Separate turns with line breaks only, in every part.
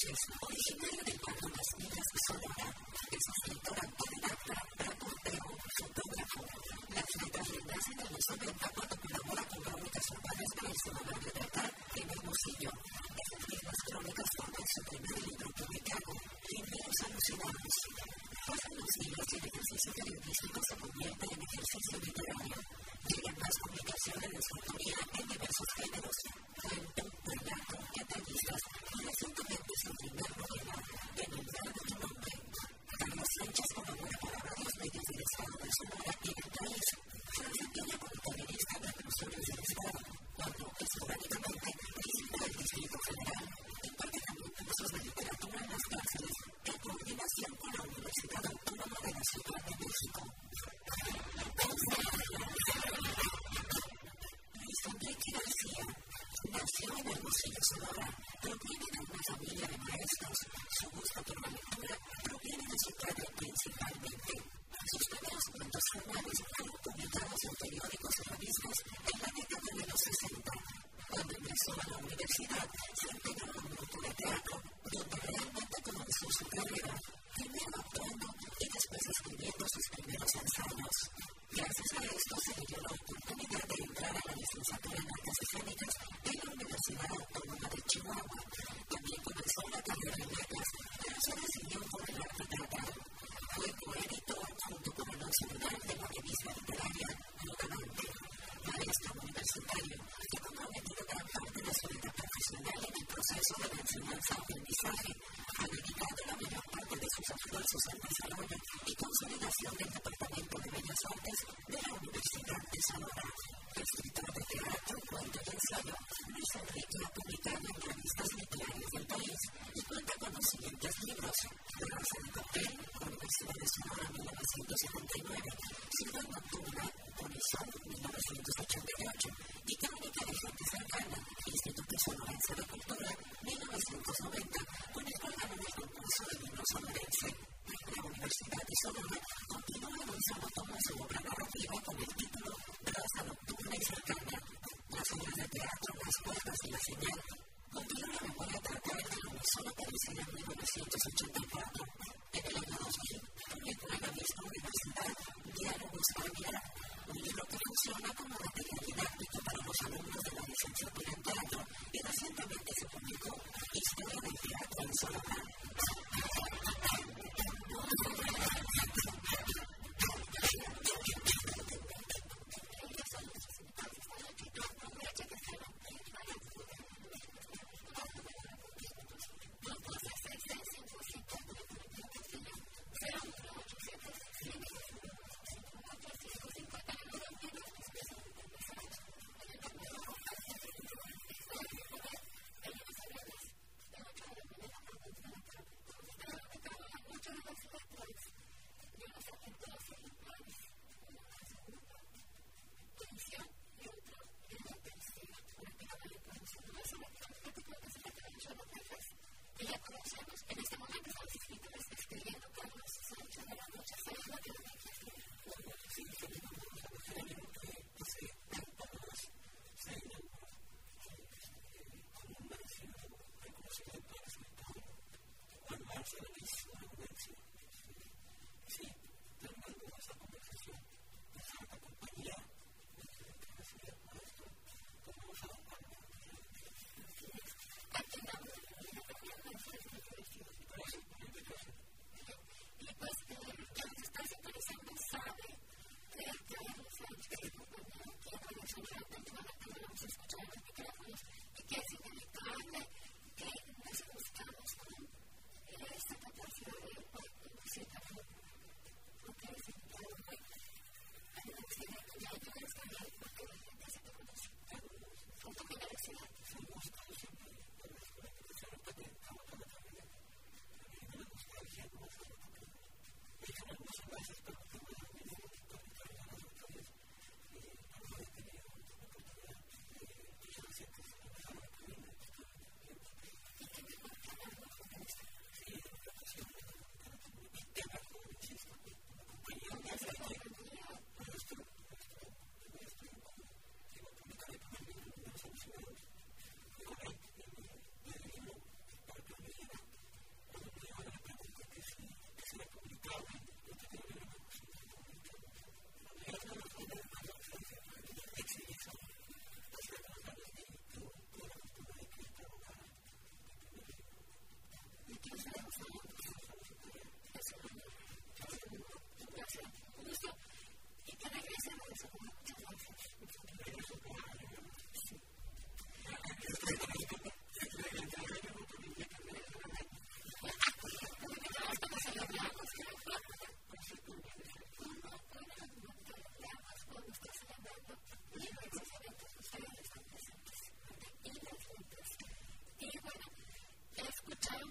Sánchez, originaria del barrio Las Minas, Sonora, es escritora, autodidacta, reportero, fotógrafo. Las letras le nacen en los 90 cuando colabora con Crónicas Urbanas para el semanario de acá en Hermosillo. Esas mismas crónicas forman su primer libro publicado, Libros Alucinados. Pasan los días y el ejercicio periodístico se convierte en ejercicio literario. Llegan más publicaciones de su autoría en diversos géneros: cuento, relato, detallistas y recientemente su primer novela, En el ver de tu nombre. Carlos Sánchez colabora para varios medios del estado de Sonora y del país. Se desempeña como periodista de reclusores del estado, cuando esporádicamente visita el Distrito Federal. Imparte también cursos de literatura en las cárceles en coordinación con la Universidad Autónoma de la Ciudad de México. Luis Enrique García nació en Hermosillo, Sonora, proviene de una familia de maestros. Su gusto por la lectura proviene de su padre principalmente. Sus primeros cuentos formales fueron publicados en periódicos y revistas en la década de los 60. Cuando ingresó a la universidad, se integró a un grupo de teatro, donde realmente comenzó su carrera, primero actuando y después escribiendo sus primeros ensayos. Gracias a esto se le dio la oportunidad de entrar a la licenciatura en Artes Escénicas en la Universidad Autónoma de Chihuahua. También comenzó una carrera en letras, pero se decidió por el arte teatral. Fue coeditor junto con el auxiliar de la revista literaria Notamente. Maestro universitario que ha comprometido gran parte de su vida profesional en el proceso de la enseñanza-aprendizaje. Ha dedicado la mayor parte de sus esfuerzos al desarrollo y consolidación del Departamento de Bellas Artes de la Universidad de Sonora. Escritor de teatro, cuento y ensayo, Luis Enrique ha publicado en revistas literarias del país y cuenta con los siguientes libros: La Raza de Papel, Universidad de Sonora, 1979, Ciudad Nocturna, Horizon, 1988, y Crónica de Gente Cercana, Instituto Sonorense de Cultura, 1990, con el cual ganó el concurso de libro sonorense. La Universidad de Sonora continúa lanzando como su obra narrativa con el título Raza Nocturna y Cercana. Las obras de teatro Las Puertas y la Señal. Continúa la memoria teatral de la Unisona aparecida en 1984. En el año 2000, publicó en la misma universidad Diálogos para Mirar, un libro que funciona como material didáctico para los alumnos de la licenciatura en teatro, y recientemente se publicó Historia del Teatro en Sonora.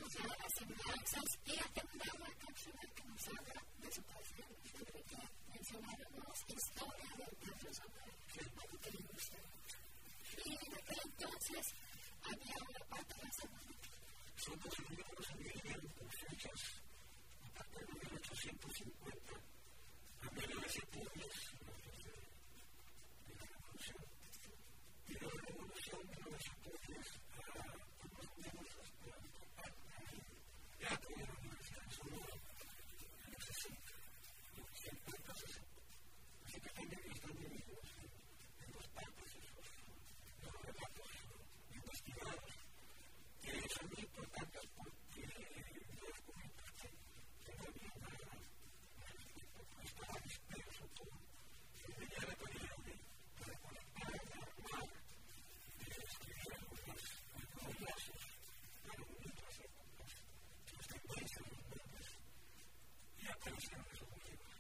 ya las semblanzas y ha terminado la cápsula que nos habla de su pasión. Creo que mencionábamos historia del teatro sonoro, que le gusta mucho. Y en aquel entonces había una parte de la semana.
Son posibles que los envíen por fechas a partir de 1850 a 1910, de la Revolución. Y de la Revolución de 1910 a unos meses después del teatro de la Universidad de Sonora, en los 60, los 50, 60. Así que están divididos en dos partes los relatos investigados, que son muy importantes porque yo descubrí que todavía estaba disperso todo. Yo venía la tarea de reconectar, de armar, de escribir algunos lazos para unir las épocas, las tendencias, los nombres, y aparecieron esos libros.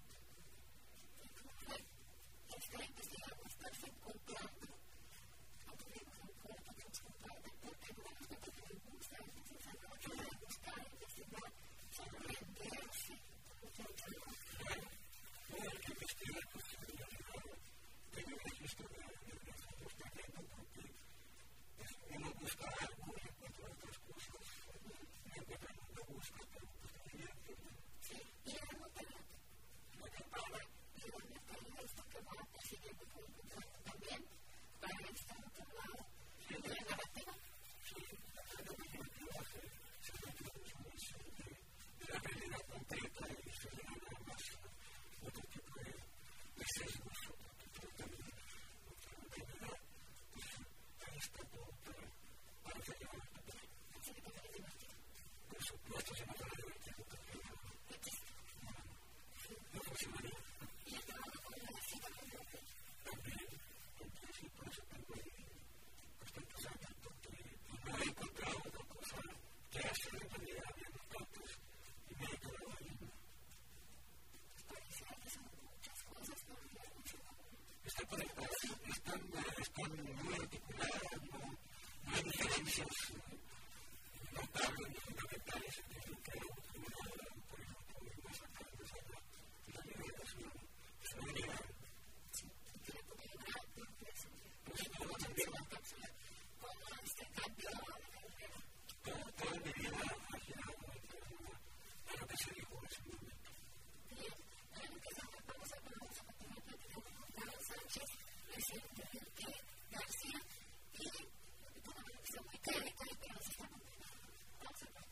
Esta investigación está encontrando, tuvimos un cuerpo que nos comparte, porque no es lo que le gusta, entonces a lo que le gusta investigar, sorprenderse, mucho
Claro, todo el que investiga, pues, en realidad, tiene un registro de nosotros también, porque uno busca algo y encuentra otras cosas, no encuentra lo que busca, pero pues también entiende.
Sí, y la nota, la campana, y la nota esto que va persiguiendo fue encontrando también para esta otro lado, y la narrativa.
Sí, la narrativa se introduce de la realidad concreta y se le da más otro tipo de sesgos, otro tipo de realidad, pues ahí está todo para hacer llevar el papel.
Así que también es divertido.
Por supuesto, se me va a divertir también. No funcionaría.
Y el trabajo con la cita con el papel.
También, sí, por eso tengo ahí bastantes años, porque no he encontrado otra cosa que hacer en realidad en los campos y me he quedado ahí.
Parece que son muchas cosas, pero no es mucho.
Están conectadas, están muy articuladas, no hay diferencias notables ni fundamentales entre lo que era una obra, por ejemplo, y más acá, más allá. La realidad es una unidad.
Sí, y que le puede lograr una impresión.
Pues como también
La cápsula, como este cambio de carrera.
toda mi vida ha girado en torno a lo que se dijo en ese momento.
Bien, ahora que estamos vamos a continuar platicando con Carlos Sánchez, presidente del Enrique García, y con una visión muy teórica y que nos está contando. Vamos a ver.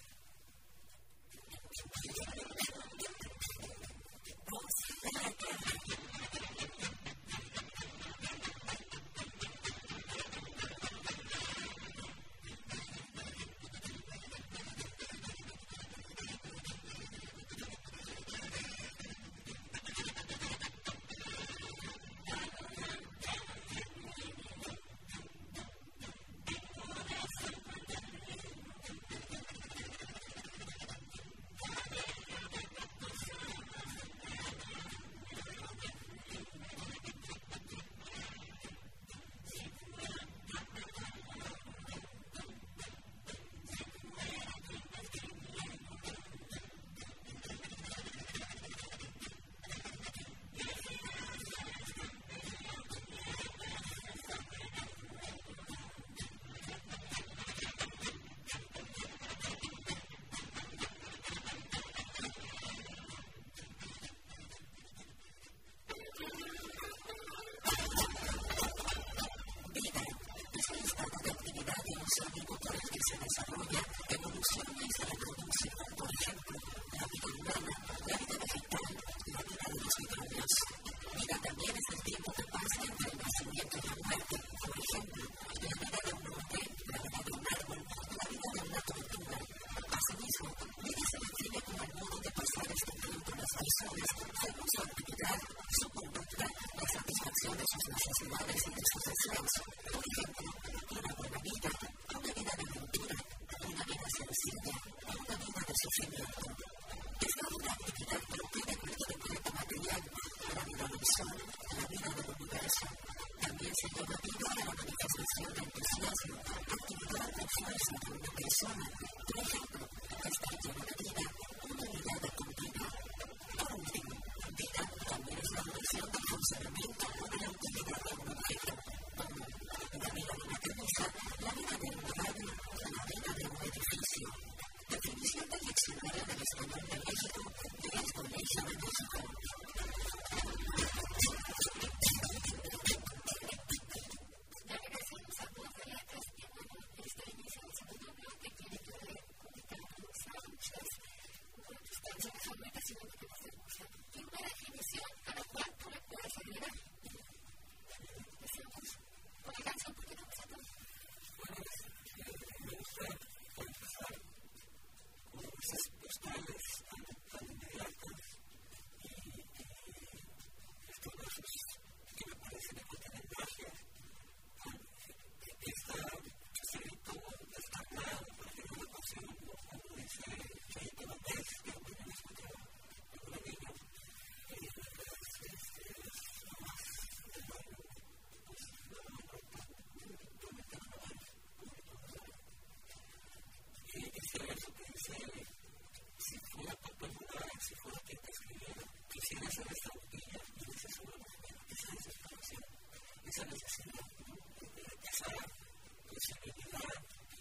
persona
esa necesidad, esa posibilidad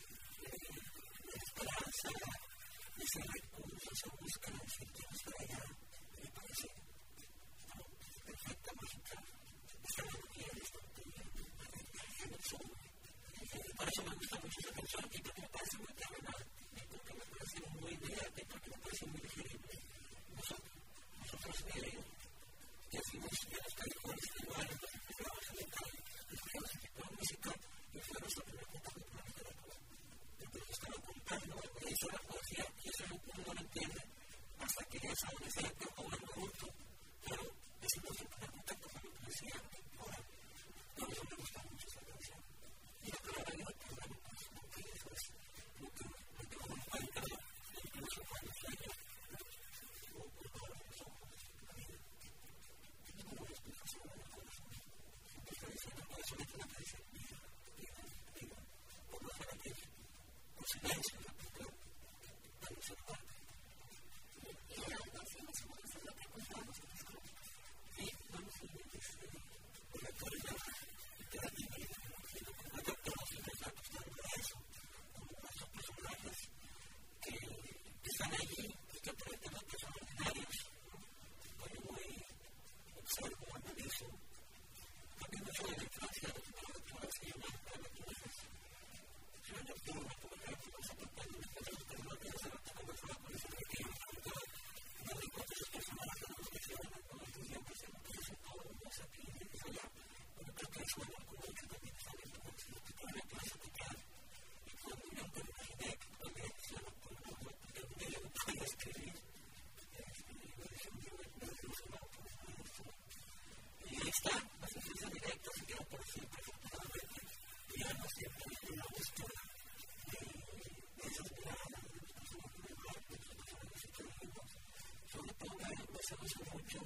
de esperanza, de ese recurso, esa búsqueda de sentidos para allá, me parece perfecta música, esa melodía de esta en el sol. Por eso me gusta mucho esa canción y porque me parece muy terrenal, porque me parece muy inmediata y porque me parece muy digerible. Nosotros que hacemos ya los callejones del lugar, escuchamos ese tipo de música y fue nuestra primera contacto con la literatura. Porque nos estaba contando, eso es la poesía y eso uno no lo entiende hasta que ya es adolescente o un adulto, pero ese no es el primer contacto con la poesía. Ahora, por eso me gusta mucho esa canción. Y la palabra yo el programa, pues, porque eso es lo que uno encuentra incluso cuando sueña o cuando abre los ojos. Como una explicación de la cosa. Está diciendo, no es una terapia, digo, por los fanatismos, por silencio, para no ser parte. Y algo así más o menos es lo que encontramos en las cosas. Sí, vamos a ver por la actualidad literativa y de cómo actores y está acostumbrando a eso, como esos personajes que están allí y que aparentemente son ordinarios. Cuando voy, observo, analizo, también mucho de la infancia de la literatura se llama la naturaleza. Yo en octubre, por ejemplo, se acompaña de cosas que no tienes a rato conversar con ese que yo no me encuentro esos personajes de los que se llaman, ¿no? Entonces siempre se me parece todo, no sé aquí, no sé allá. Pero creo que eso es algo que también está bien, porque si te ponen a clase te quedas. Y cuando yo me imaginé que también se lo pongo, porque un día yo no podía escribir, me dije, me ilusionó por eso. Y ahí está, las influencias directas se quedan por siempre, afortunadamente. Y ya no siempre en la búsqueda de esas miradas, de las personas que me marcan, de las personas que se escribimos. Sobre todo me seduce mucho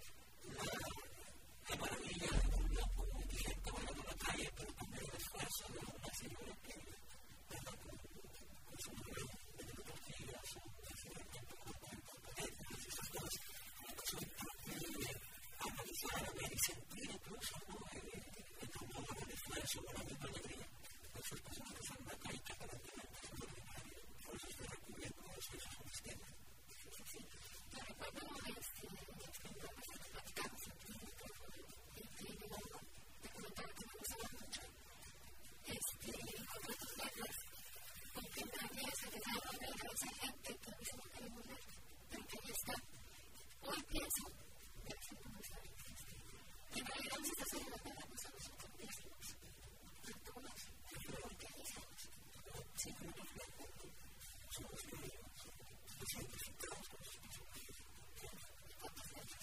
la maravilla de un loco indigente bailando en la calle, pero también el esfuerzo de una señora que anda con su mujer vendiendo tortillas o una señora que anda con paquetes y esas cosas. Son a analizar, a ver y sentir incluso, ¿no? El dolor, el esfuerzo, la misma alegría. Esas personas que salen a la calle que aparentemente son ordinarias. Por eso estoy recurriendo a eso, esos son mis temas. Sí. Te recuerdo platicamos aquí en te comentaba que me gustaba mucho encontrar tus letras contemporánea esa que se llama de esa gente que dice no queremos ver pero que ahí está. Hoy pienso debe ser como esa en realidad nos está haciendo la palabra a nosotros mismos a todos lo que hacemos siempre nos somos libres nos identificamos con sus personajes cuántas veces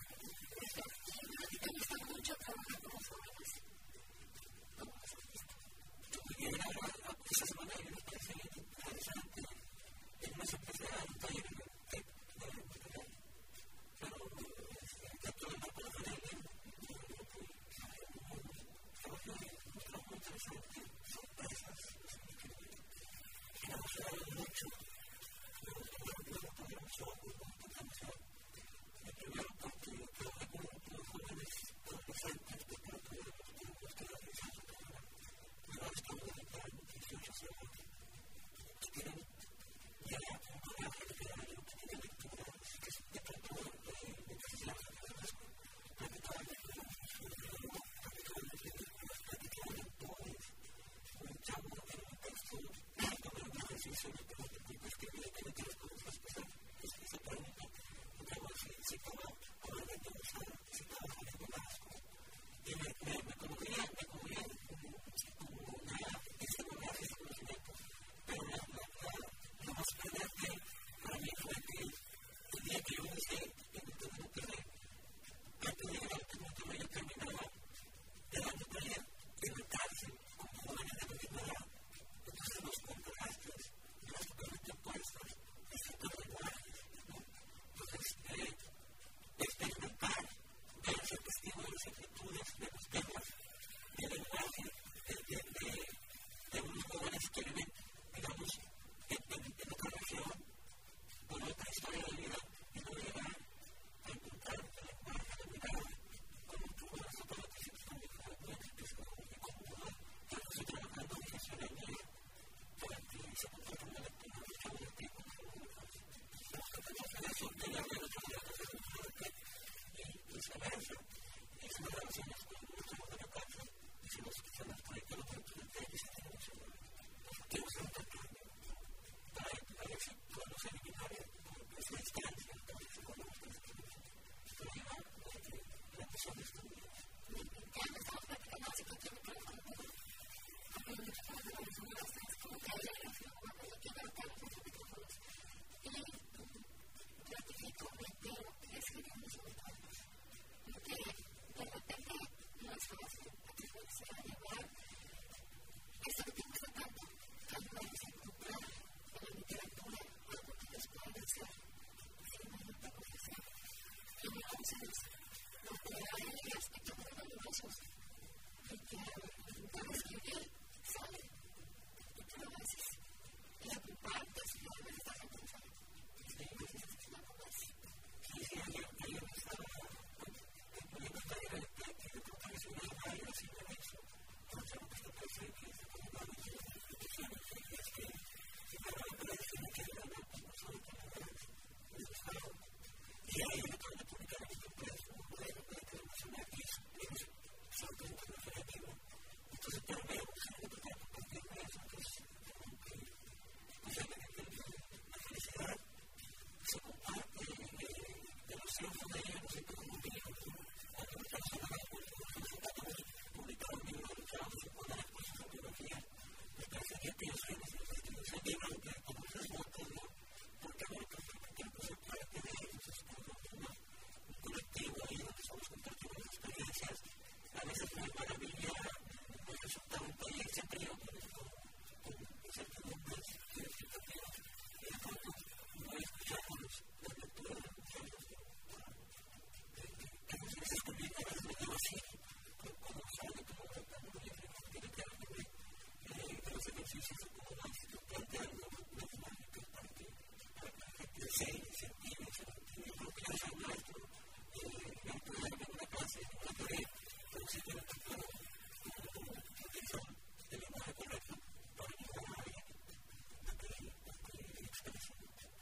me gusta mucho trabajar con los jóvenes como los artistas. Esta semana me parece interesante en una sorpresa
procesos y que al escribir sale y tú lo haces y lo compartes y luego estás en pensar. Entonces es una cosa así.
Sí, yo estaba poniendo tarea de que yo creo que es una idea así de eso. Entonces lo que está presente que es como una visión de instituciones y es que si me van a decir que hay una persona que no es Estado y hay una cosa de publicar en este preso, bueno, que es nacional y es salto referativo. Entonces, pero veo que compartir eso, que es la felicidad se comparte de los cientos de años en todo el mundo. Cuando me estamos hablando de publicar un libro de trabajo, se pone las cosas en biografía, me parece que pienso en ese libro que como ustedes votan, ¿no? Porque ahora creo que se parte de ellos, es como un colectivo ahí donde estamos compartiendo las experiencias. A veces me maravilla el resultado del país, siempre yo con incertidumbres y expectativas. Y de pronto no escuchamos la lectura de los ensayos que nos dice escribir, a veces lo digo así, cuando sale como tiene que haber de los ejercicios como más planteando una dinámica para que la gente se incentive, yo creo que yo soy maestro, no puedo darme una clase, una teoría, pero sí tiene que tener una utilización del lenguaje correcto para ayudar a alguien a que exprese.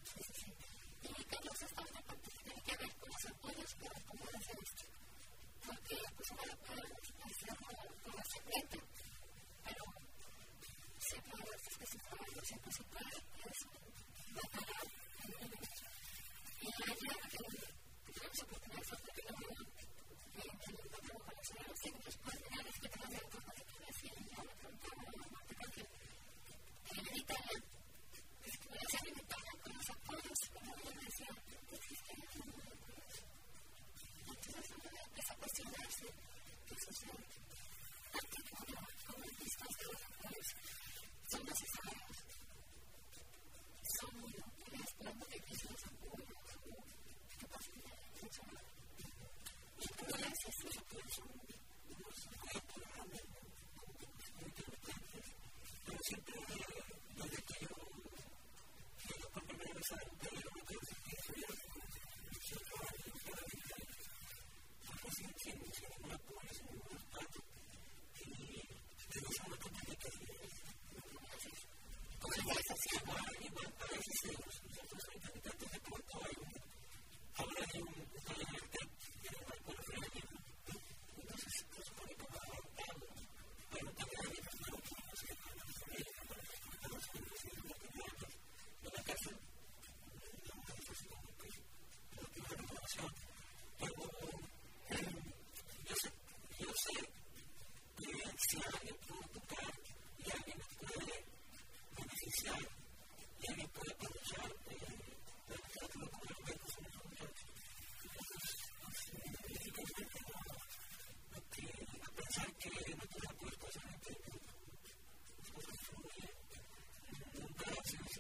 Y Carlos, esta otra parte tiene que ver con los apoyos para cómo hacer esto. Porque pues ahora podemos hacerlo como secreto, pero siempre hay veces que se puede, siempre se puede, es batallar en el negocio. Y allá tenemos oportunidades de que no encontramos con los señores signos, pues mira, es que tenemos de otras positivas y ya me preguntaba porque en Italia, voy a hacer en Italia con los apoyos, como yo decía, que existen en el mundo. Entonces uno empieza a cuestionarse qué sucede. Porque como listas de los apoyos son necesarios, son muy útiles cuando te dicen los apoyos, qué posibilidad de funcionar. Y tú le haces los apoyos son unos programas muy interesantes, pero siempre desde que yo por primera vez a la mujer, me tengo que estudiar yo trabajo en cada vida pues sin ningún apoyo, sin ningún respaldo y tengo una complicación igual a veces nosotros hay candidatos de pronto ahora hay un taller de TEC en el cual entonces se supone como avanzado pero también hay otros grupos que no las universidades en la casa no es así como que no tiene una información pero yo sé que si alguien puede tocar y alguien puede beneficiar y alguien puede aprovechar la literatura como argumentos en los muchachos. Entonces, a pensar que no te da puesto a hacer el tiempo, las cosas fluyen, nunca haces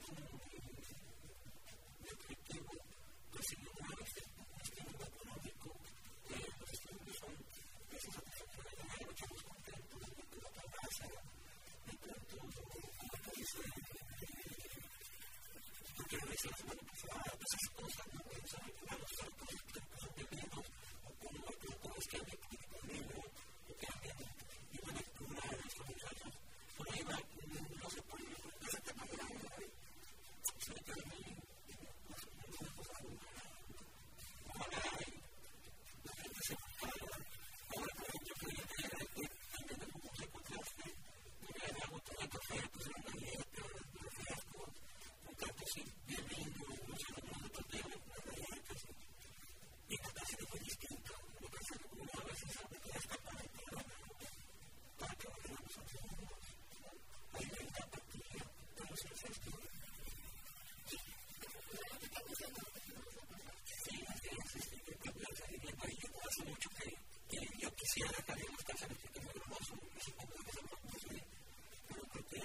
un objetivo perseguidor, estímulo económico, los estudios son esos satisfactorios de dinero, echamos contentos, de que la trabaja, de pronto, como te dice, porque a veces la semana pasada, esas cosas, no pensaba que vamos a hacer cosas que vividos, o como es que alguien tiene conmigo, o que alguien iba a lectura de estos muchachos, por ahí va, no se puede, ese tema de la se le queda muy, ojalá la gente se prepara. Ahora, por ejemplo, que yo tenía que también de cómo se encontraste, me había dado todo el café, pues era una dieta, un refresco, un canto así, bien lindo, no sé, no de papel, una galleta, y la casa fue distinta, me parece que uno a veces se puede escapar para que volvamos a ser unos, hay una apatía, pero sí es esto. Sí, yo hace mucho que yo quisiera también estar en este tema hermoso, y supongo que se lo vamos a ver, pero creo que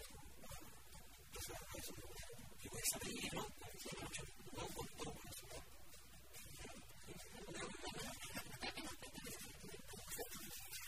eso digo, esa de ir, ¿no? No con todo eso,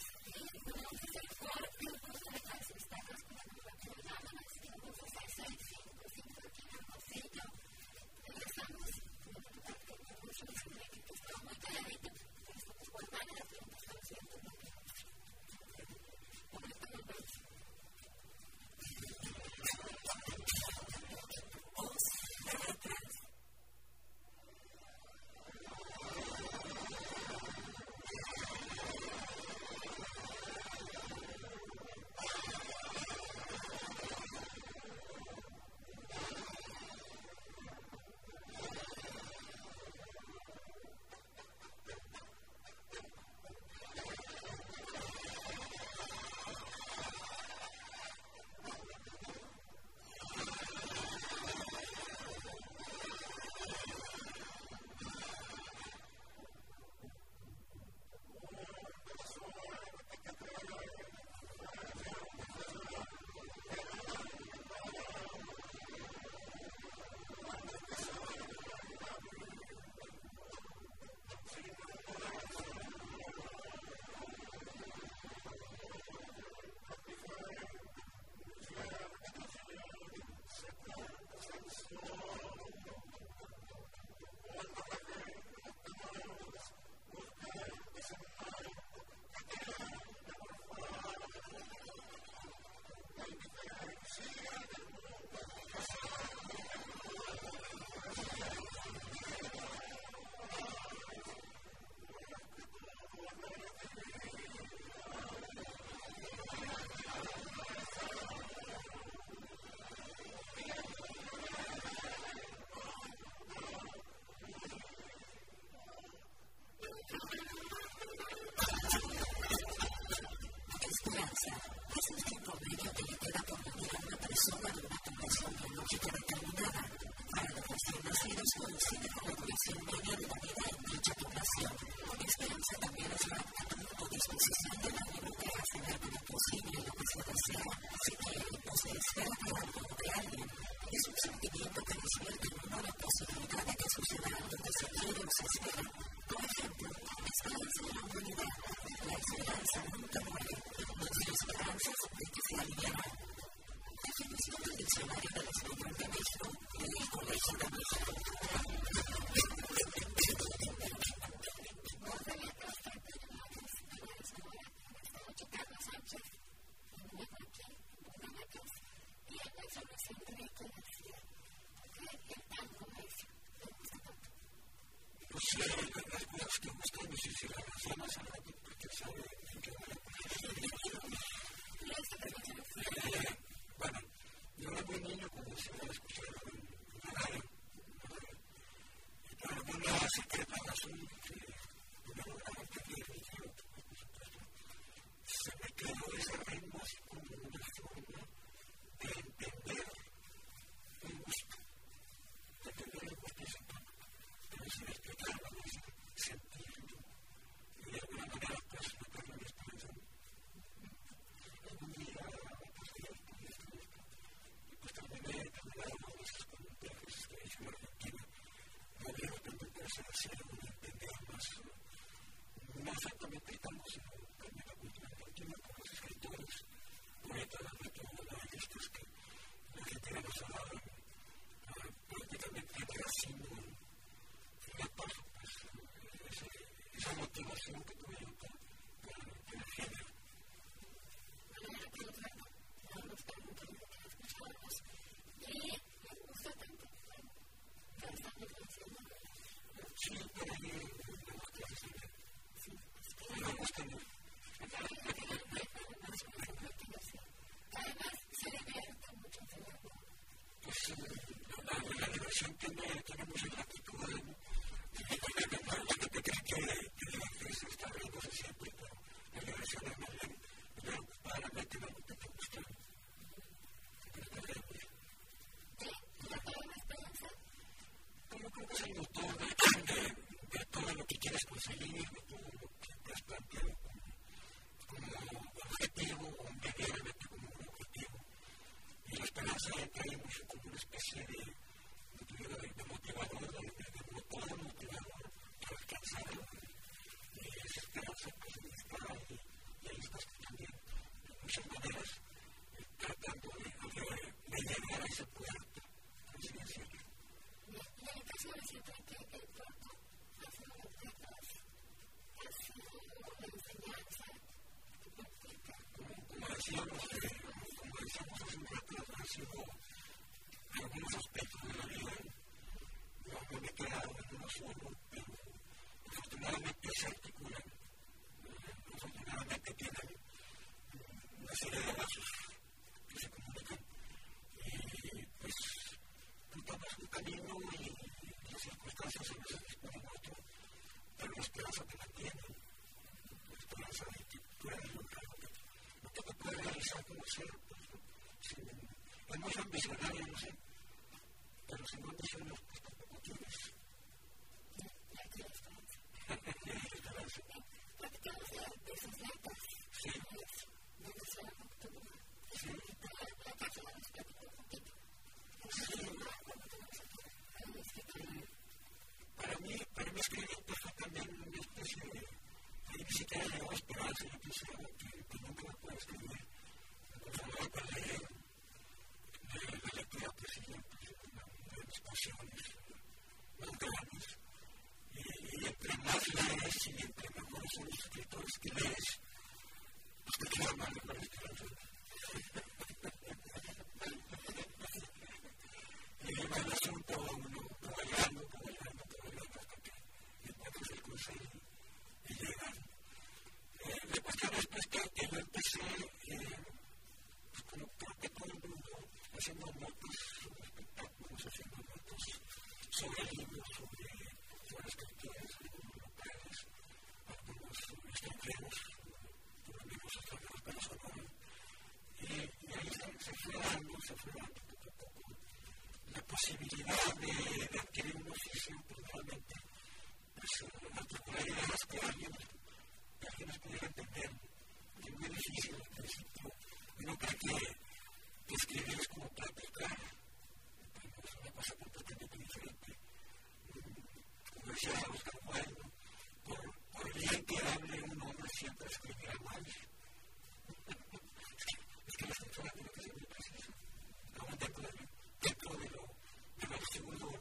Dentro de lo absurdo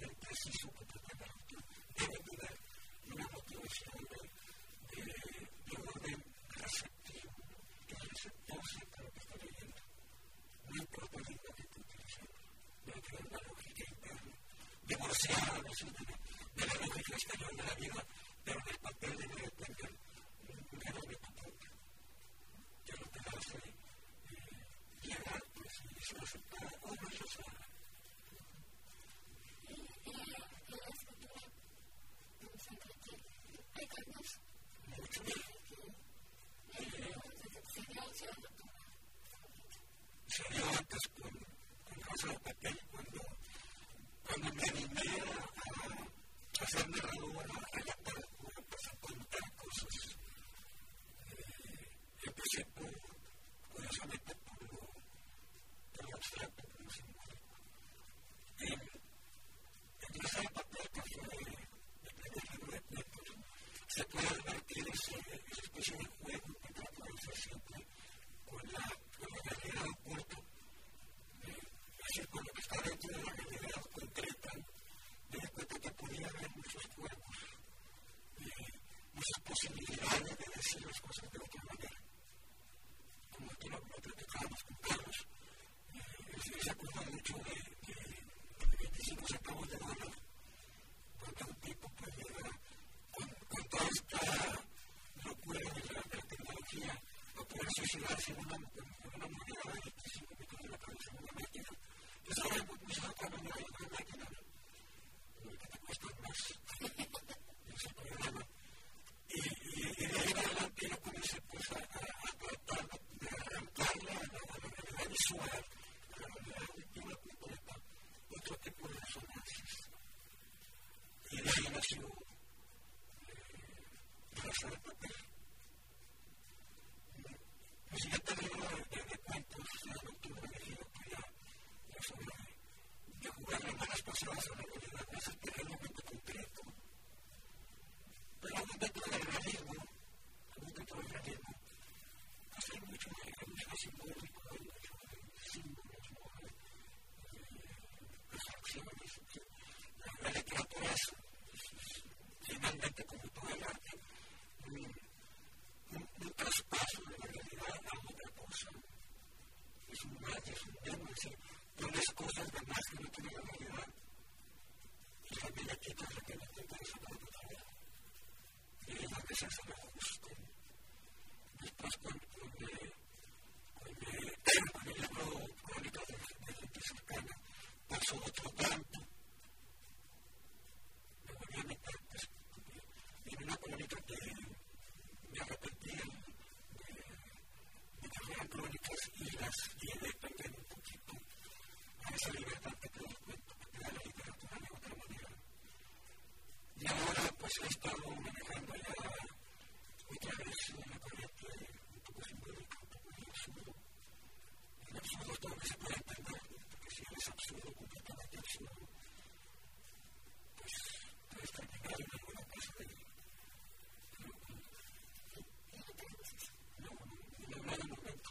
preciso que pretende el autor debe tener una motivación de orden receptivo, que el receptor sepa lo que está leyendo. No importa el lenguaje que esté utilizando, debe tener una lógica interna, divorciada a veces de la lógica exterior de la vida, pero en el papel debe de tener un genómico propio, que lo que hace llegar, pues, y ser aceptada o rechazada. Mucho bien. Se dio antes con Rosa de Papel cuando me animé a hacer narrador, a contar cosas. Empecé curiosamente por lo abstracto, por lo simbólico. En Rosa de Papel, que fue el primer libro de cuentos, se puede advertir esa especie de juego que trata de hacer siempre con la realidad oculta. Es decir, con lo que está dentro de la realidad concreta, me di cuenta que podía haber muchos juegos, muchas posibilidades de decir las cosas de otra manera. Como tú lo platicábamos con Carlos, él se acuerda mucho de 25 centavos de dólar, cuando un tipo pues llega con toda esta locura de la tecnología a poder suicidarse en una moneda de 25 metros de la cabeza en una máquina. Pues ahora hemos usado otra manera de una máquina, que te cuesta más ese programa. Y de ahí en adelante yo comencé pues a tratar de arrancarle a la realidad visual, a la realidad auditiva completa, otro tipo de resonancias. Y de ahí nació Rosa de Papel. El siguiente libro de cuentos de aventura elegido por ya sobre de jugar las malas pasadas a la realidad, no es especialmente concreto, pero aún dentro del realismo, pues hay mucho simbólico, hay mucho símbolos, abstracciones. La literatura es finalmente, como todo el arte, un traspaso de la realidad a otra cosa. Es un más, es un tema, es decir, pones cosas de más que no tiene la realidad y también le quitas lo que no te interesa para tu trabajo. Y es donde se hace lo justo. Después, con el libro Crónicas de gente cercana, pasó otro tanto. Me volví a meter, pues, en una crónica que me arrepentí de que fueran crónicas y las llevé también un poquito a esa libertad que te da el cuento, que te da la literatura de otra manera. Y ahora pues he estado manejando ya otra vez una corriente un poco simbólica, un poco de absurdo. El absurdo todo que se puede entender, porque si eres absurdo, completamente absurdo, pues puedes terminar en alguna cosa de no hay momento.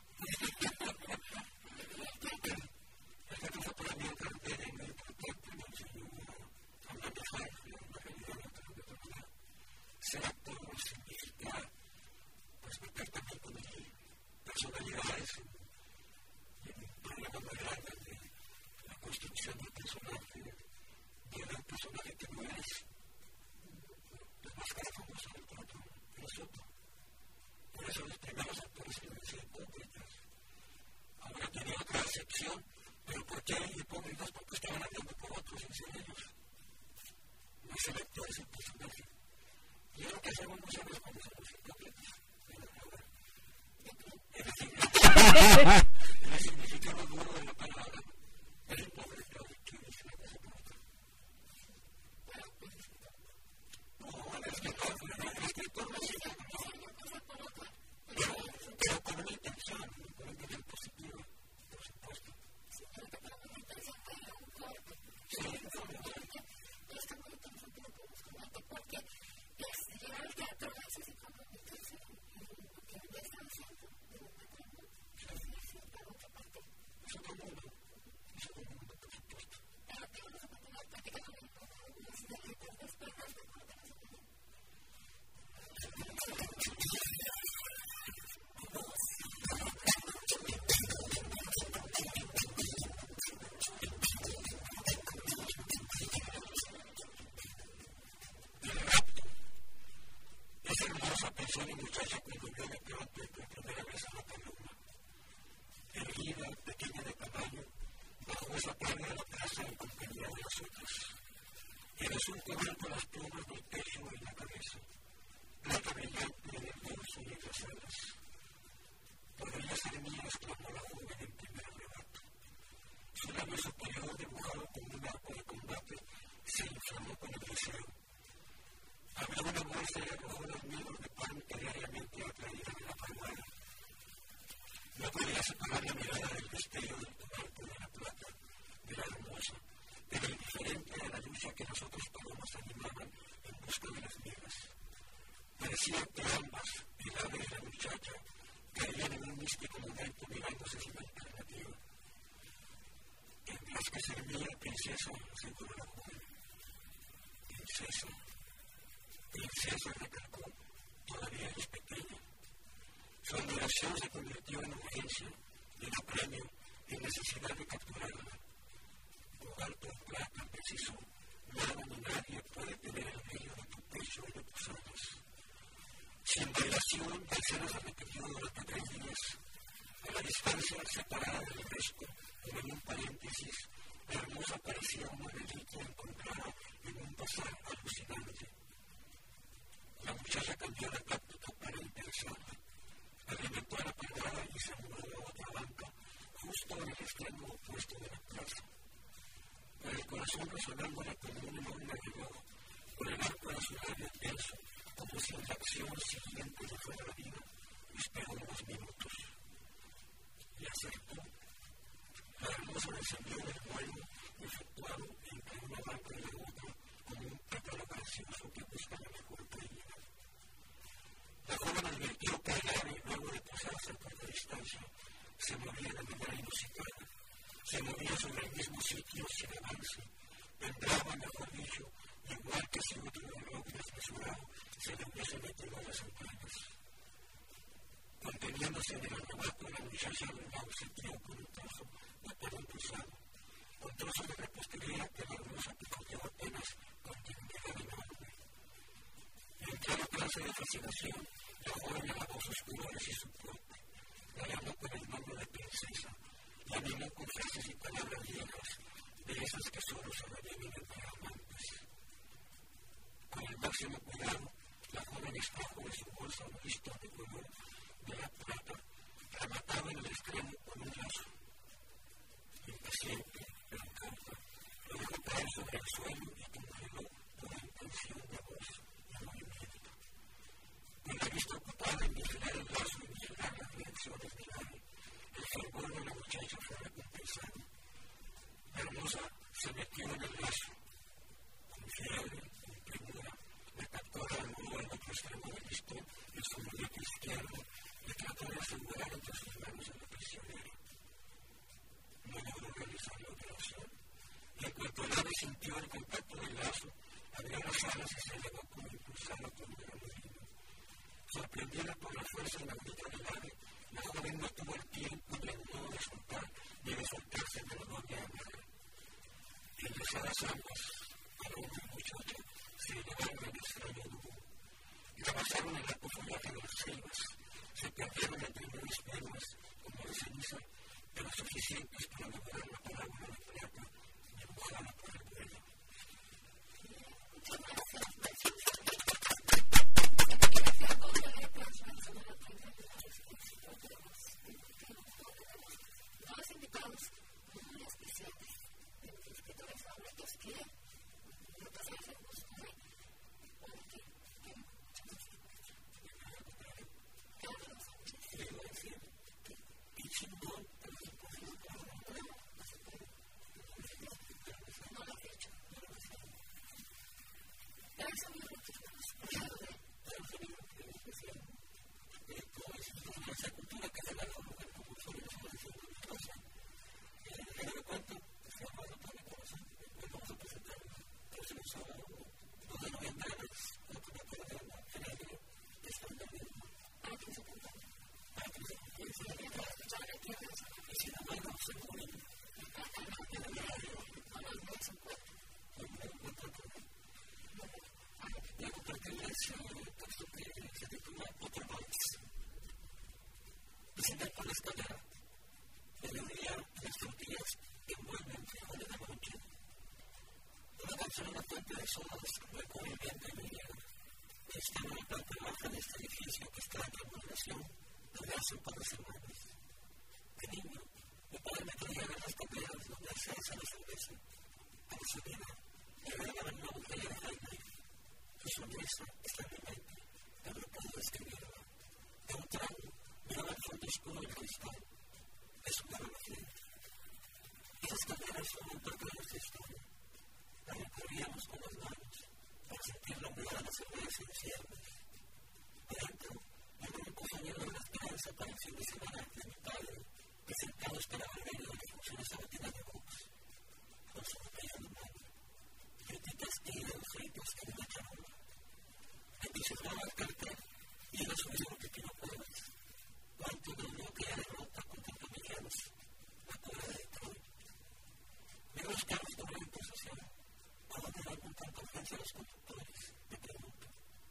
Esta cosa para mí es muy importante, me enseñó a manejar la realidad de otra manera. Ser actor significa pues meter también con personalidades en problemas muy grandes de la construcción del personaje, de un personaje que no es más cara famosa del teatro, es otro. Por eso los primeros actores iban a ser hipócritas. Ahora tenía otra acepción, pero ¿por qué hipócritas? Porque estaban hablando por otros sin ser ellos. No es el actor, es el personaje. Y es lo que hacemos nosotros cuando somos hipócritas. El significado duro de la palabra es hipócrita, que dice una cosa por otra. No, el escritor no dice pero con una intención positiva, por supuesto. Sí, está muy interesante lo que nos comenta, porque llegar al teatro es así como una intención, que ya está haciendo de una trama, es otra parte. Es otro mundo, por supuesto. Pero tenemos pensó la muchacha cuando vio de pronto por primera vez a la paloma. Erguida, pequeña de tamaño, bajó esa tarde a la plaza en compañía de las otras. Era azul cobalto las plumas del pecho y la cabeza, plata brillante en el dorso y en las alas. Podría ser mía, exclamó la joven en primer arrebato. Su labio superior, dibujado con un arco de combate, se inflamó con el deseo. Abrió una bolsa y arrojó los migos de pan que diariamente atraía de la palmada. No podía separar la mirada del destello del cobalto de la plata, de la hermosa, pero indiferente a la lucha que las otras palomas animaban en busca de las migas. Parecía que ambas, el ave y la muchacha, caían en un místico momento mirándose sin alternativa. Tendrás que ser mía, princesa, aseguró la joven. Princesa. Princesa, recalcó, todavía eres pequeña. Su admiración se convirtió en urgencia, en apremio, en necesidad de capturarla. Cobalto o plata, precisó, nada ni nadie puede tener el brillo de tu pecho y de tus alas. Sin dilación, la escena se repitió durante 3 días. A la distancia, separada del resto, como en un paréntesis, la hermosa parecía una reliquia encontrada en un pasar alucinante. La muchacha cambió la táctica para interesarla. Alimentó a la palmada y se mudó a otra banca, justo en el extremo opuesto de la plaza. Con el corazón resonándole como un enorme reloj, con el arco de su labio tenso, como si en la acción siguiente le fuera la vida, esperó unos minutos. Y acertó. La hermosa descendió del vuelo, efectuado entre una banca y la otra, como un pétalo gracioso que busca la mejor caída. La joven advirtió que el ave, luego de posarse a corta distancia, se movía de manera inusitada. Se movía sobre el mismo sitio sin avance. Temblaba, mejor dicho, igual que si otro reloj desmesurado se le hubiese metido a las entrañas. Conteniéndose en el arrebato, la muchacha la obsequió con un trozo de pan impulsado, un trozo de repostería que la hermosa picoteó apenas con dignidad enorme. En cada clase de fascinación, la joven alabó sus colores y su porte, la llamó con el nombre de princesa, la animó con frases y palabras viejas, de esas que solo se reviven entre amantes. Con el máximo cuidado, la joven extrajo de su bolsa un listón de color de la plata, rematado en el extremo con un lazo. Impaciente, pero cauta, lo dejó caer sobre el suelo y congeló toda intención de voz y movimiento. Con la vista ocupada en vigilar el lazo y vigilar las reacciones del ave, el fervor de la muchacha fue recompensado. La hermosa se metió en el lazo. Con fiebre, con premura, la captora aludó al otro extremo del listón en su muñeca izquierda y trató de asegurar entre sus manos a la prisionera. No logró realizar la operación. Y en cuanto el ave sintió el contacto del lazo, abrió las alas y se elevó como impulsada por un remolino. Sorprendida por la fuerza inaudita del ave, la joven no tuvo el tiempo ni el modo de soltar ni de soltarse del dolor de amarra. Enlazadas ambas, paloma y muchacha, se elevaron en extraño dúo. Trabajaron el alto follaje de las ceibas, se perdieron entre nubes tenues como de ceniza, pero suficientes para lograr la parábola de plata dibujada por el vuelo.
Muchas gracias. Dos invitados muy especiales de mis escritores favoritos que no pasé a hacer justo porque tienen muchas dificultades. Carlos Sánchez. Le iba a decir que chingón, pero se puede no se puede. No lo has hecho. Eso es lo que estamos escuchando de esa cultura que se da como sobre la cosa. Me doy cuenta que se llama la Pablo Corazón. Vamos a presentar el próximo sábado, 2 de noviembre, a la primera de la final de esta universidad. Para que se cuente. Para que se cuente. Y si no, bueno, se pone. Voy a compartirles el texto que se titula
personas recubrimiento de mi vida. Estaba en la planta baja de este edificio que está en remodelación desde hace un par de semanas. De niño, mi padre me traía a ver las escaleras donde se hace la cerveza. A la salida, me regalaban una botella de High Life. Su sonrisa está en mi mente, pero no puedo describirla. De un trago, miraba el fondo oscuro del cristal. Me sudaba la frente. Esas escaleras forman parte de nuestra historia. Las recorríamos con las manos para sentir la humedad de la cerveza en ciernes. Adentro, mi ronco sonido de la esperanza para el fin de semana de mi padre, que sentado esperaba el medio de las funciones sabatinas de box. Con su botella en mano, crititas y dedos fritos en una charola. Entusiasmaba el cartel y era subido un pepino Cuevas. Cuánto dolió aquella derrota contra Tomillianos, la cobra de Detroit. Miro los carros de una imposición. ¿A dónde van con tanta urgencia los conductores? Me pregunto.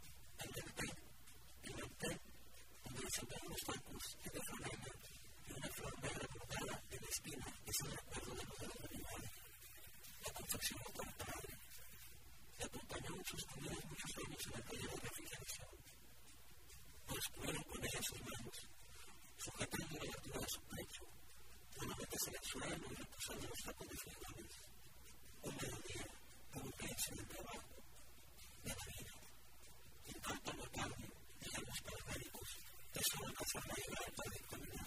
Inventé, donde desempeñan los tacos de franela y una flor negra bordada en la esquina es el recuerdo de los de la unidad. La confeccionó con el padre. Le acompañó muchos comidas, muchos años en el taller de refrigeración. Lo descubrieron con ella en sus manos, sujetando la abertura de su pecho, luego meterse en el suelo y reposando los tacos de frijoles. Un mediodía, por un pienso del trabajo, de la vida. Intentando la carne, digamos para médicos, es solo alcanzar a llegar para dictaminar.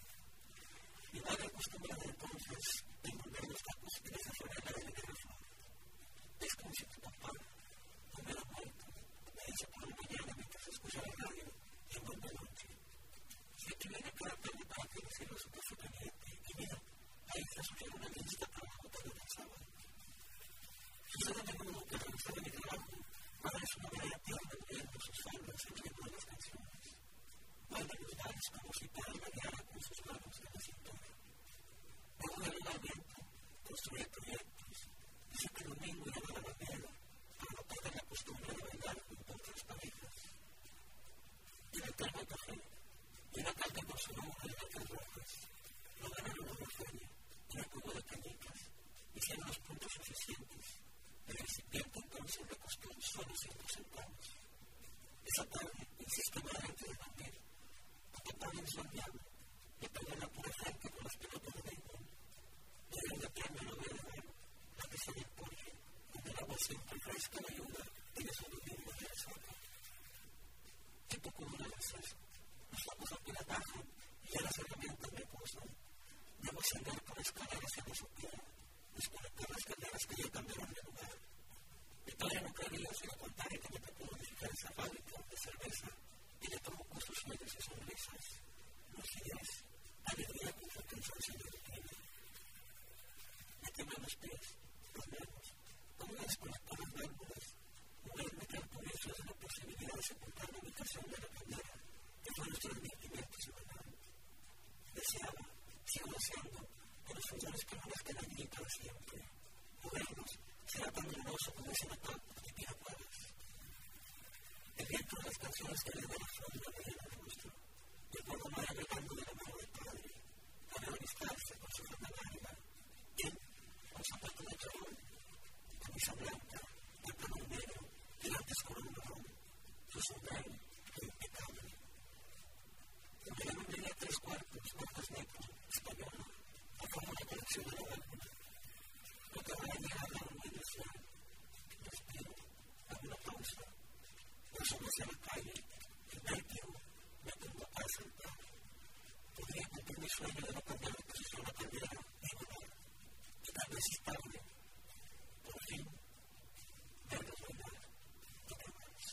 Mi madre acostumbrada entonces a envolver los tacos en esa franela de negra flor. Es como si tu papá, no me hubiera muerto, me dice por la mañana mientras escucha la radio y envuelve noche. Si aquí viene cada tarde para que le sirva su café caliente, y mira, ahí está subiendo una lista para la botella del sábado. Sucede a menudo que al regresar de mi trabajo, padre su novela tierna viendo sus faldas en ritmo de las canciones. Baila los bares como si padre bailara con sus manos en la cintura. Luego de al viento, construye proyectos. Dice que el domingo irá a la bandera, para no perder la costumbre de bailar junto a otras parejas. Y el eterno café, y una carta con su nombre de letras rojas. Lo ganaron en la feria, en el cubo de cañicas, hicieron los puntos suficientes. El recipiente entonces le costó solo 5 centavos. Esa tarde, insiste madre antes de dormir. Papá en Santiago, le pegó la pura franca con las pelotas de béisbol. Le dio de premio la voy a dar, la que se le empuje, donde el agua siempre fresca la ayuda y le sobrevive de la sopa. Qué poco dura el acceso. Los tacos apenas bajan y ya las herramientas me posan. Debo ascender por escaleras hacia la azotea, desconectar las caderas que ya cambiaron de lugar. Mi padre no creería si le contara que me tocó modificar esa fábrica de cerveza y le provocó sus sueños y sonrisas, lucidez, alegría contra el cansancio de rutina. Me tiemblan los pies, las manos, como me desconectó las válvulas, moverme tanto eso es la posibilidad de sepultar la ubicación de la bandera, que fue nuestro divertimento semanal. Deseaba, sigo deseando, que los funcionarios permanezcan allí para siempre. Moverlos será tan doloroso como ese natal que tira Cuevas. El viento de las canciones que le da la flor de la mañana de nuestro, y el pueblo madre regando de la mano del padre, para alistarse con su falda larga, él, con zapato de charol, camisa blanca, pantalón negro, tirantes con un marrón, su sombrero, impecable. El verano media 3/4, bajas metro, española, a forma de colección de la válvula. Lo que va a llegar a la iluminación, respiro, hago una pausa, asomo hacia la calle, y me pongo para saltar. Podría cumplir mi sueño de no cambiar de posición la caldera y volar. Y tal vez es tarde, por fin, verlos bailar otra vez.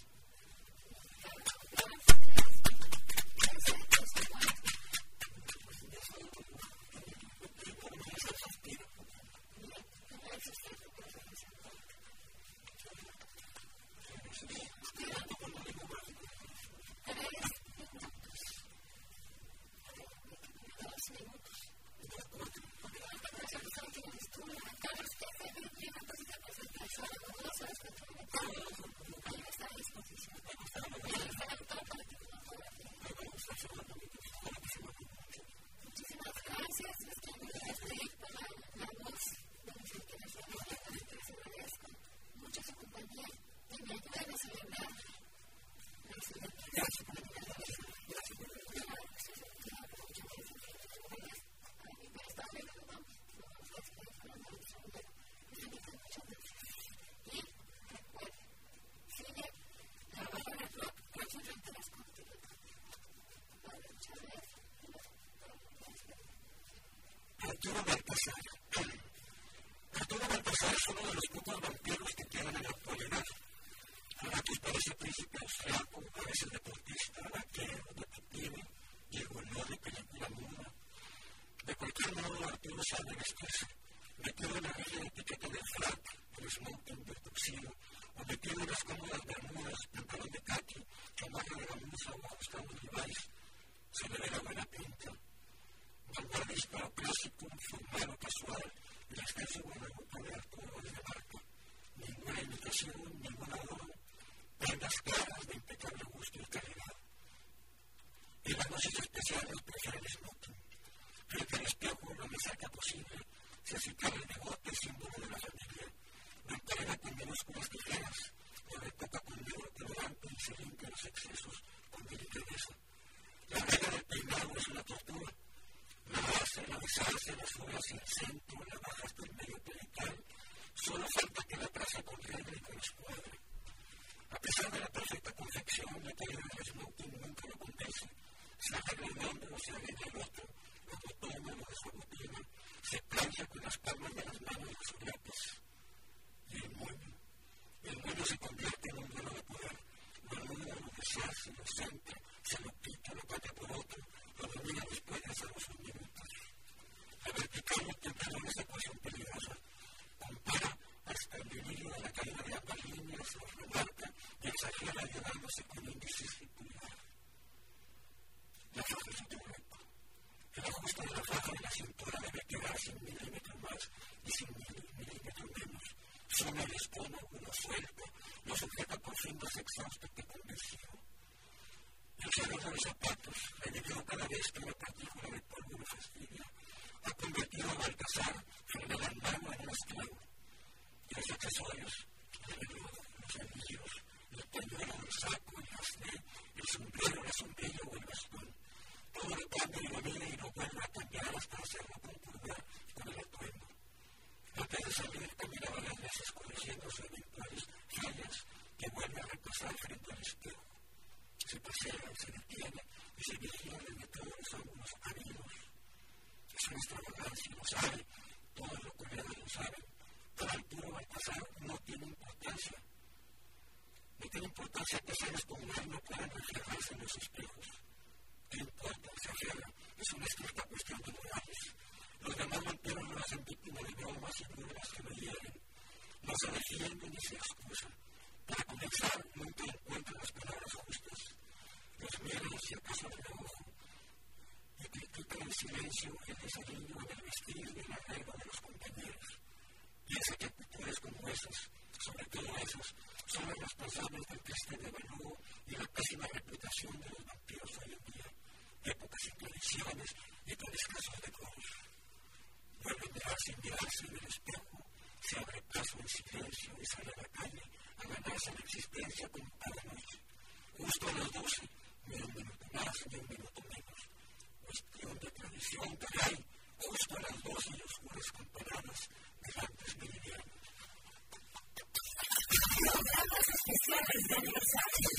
Arturo Baltasar es uno de los pocos vampiros que quedan en la actualidad. A ratos parece príncipe austriaco, a veces deportista, vaquero, detective y golero de película muda. De cualquier modo, Arturo sabe vestirse, metido en la vieja etiqueta del frac, el smoking, del tuxedo, o metido en las cómodas bermudas, pantalón de caqui, chamarra de gamuza o ajustando Levi's. Se le ve la buena pinta. Vanguardista o clásico, formal o casual, el extenso guardarropa de Arturo es de marca. Ninguna imitación, ningún adorno, prendas claras de impecable gusto y calidad. En las noches especiales prefiere el smoking. Frente al espejo, lo más cerca posible, se acicala el bigote, símbolo de la familia. Lo emplea con minúsculas tijeras, lo retoca con negro colorante y se limpia los excesos con delicadeza. La regla del peinado es una tortura. La base, la deshace, la sube hacia el centro, la baja hasta el medio pelical. Solo falta que la traza con regla y con escuadra. A pesar de la perfecta confección, la calidad del smoking nunca lo convence. Se arregla el hombro, se arregla el otro, lo botona, lo desabotina, se plancha con las palmas de las manos de sus lápiz. Y el muelle se convierte en un duelo de poder. Lo anuda, lo deshace, lo centra, se lo quita, lo cambia por otro, lo domina después de hacer unos minutos. La vertical intenta esta ecuación peligrosa. Compara hasta el delirio de la caída de ambas líneas, los remarca y exagera ayudándose con índices y pulgar. La faja es otro reto. El ajuste de la faja de la cintura debe quedar sin milímetro más y sin milímetro menos. Suma el estómago, lo suelta, lo sujeta por findas exhaustas que convenció. El cerrojo de los zapatos, revivido cada vez que una partícula de polvo lo fastidia, ha convertido a Baltasar frente al mano en un esclavo. Y los accesorios, el reloj, los anillos, el pañuelo, el saco, el jasné, el sombrero, la sombrilla o el bastón. Todo lo cambia y lo mide y lo vuelve a cambiar hasta hacerlo concordar con el atuendo. Antes de salir, camina varias veces corrigiendo sus eventuales fallas que vuelve a repasar frente al espejo. Se pasea, se detiene y se vigila desde todos los ángulos áridos. Es una extravagancia, lo sabe, todos los colegas lo saben. Para Arturo Baltasar no tiene importancia. No tiene importancia que seres como él no puedan reflejarse en los espejos. ¿Qué importa? Se aferra. Es una estricta cuestión de morales. Los demás vampiros lo hacen víctima de bromas y burlas que lo hieren. No se defienden ni se excusan. Para comenzar, nunca encuentran las palabras justas. Los miedos, si acaso, el reojo. Y critican el silencio, el desaliño, el vestir y el arreglo de los compañeros. Piensa que actitudes como esas, sobre todo esas, son los responsables del triste devaluo y la pésima reputación de los vampiros hoy en día. Épocas sin tradiciones y con escasos decoros. Vuelve a mirar sin mirarse en el espejo, se abre paso en silencio y sale a la calle a ganarse la existencia como cada noche. Justo a las 12, ni un minuto más ni un minuto menos. Cuestión de tradición, caray, justo a las 12 y oscuras campanadas del antes meridiano.
Programas especiales de aniversario.